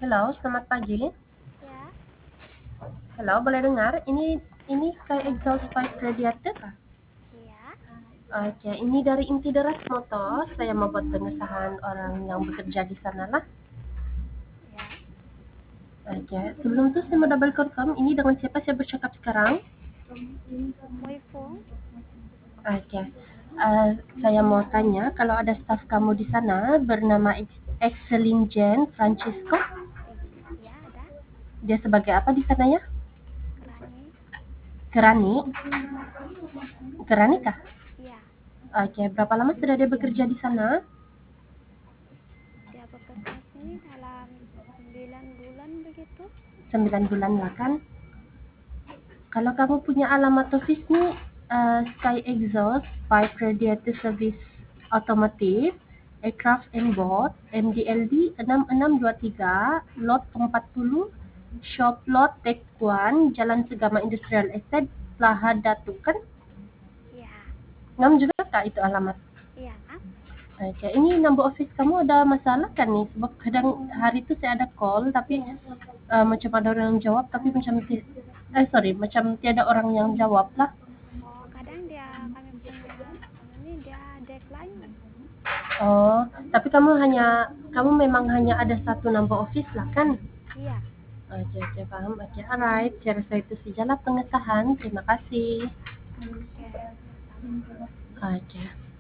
Halo, selamat pagi. Ya, Halo, boleh dengar? Ini Sky Exhaust Pipe Radiator kah? iya, Oke, ini dari inti deras motor. Saya mau buat pengesahan orang yang bekerja di sana lah. ya. Oke, sebelum itu saya mau double confirm. Ini dengan siapa saya bercakap sekarang? Muifung, Oke, eh, saya mau tanya kalau ada staf kamu di sana bernama Excelin Jen Francisco. ya ada. Dia sebagai apa di sana ya? Kerani, Kerani? Kerani kah? ya. Oke, berapa lama sudah dia bekerja di sana? Dia bekerja sini dalam 9 bulan begitu. 9 bulan lah kan. Kalau kamu punya alamat office nih, Sky Exhaust Pipe Radiator Service Otomotif Aircraft and Boat MDLD 6623 Lot 40 Shop Lot Tek 1 Jalan Segama Industrial Estate Plaha Datu kan? Ya, Ngam juga kak itu alamat? iya kan? Oke, ini number office kamu ada masalah kan nih? Sebab kadang hari itu saya ada call tapi macam ada orang yang jawab tapi macam tiada orang yang jawab lah. Oh, kadang kami punya ini dia decline. Oh, tapi kamu memang hanya ada satu number office lah kan? Iya, Oke, oke, paham. Oke, alright. Saya rasa itu sajalah pengesahan. Terima kasih. oke, sama-sama. Oke.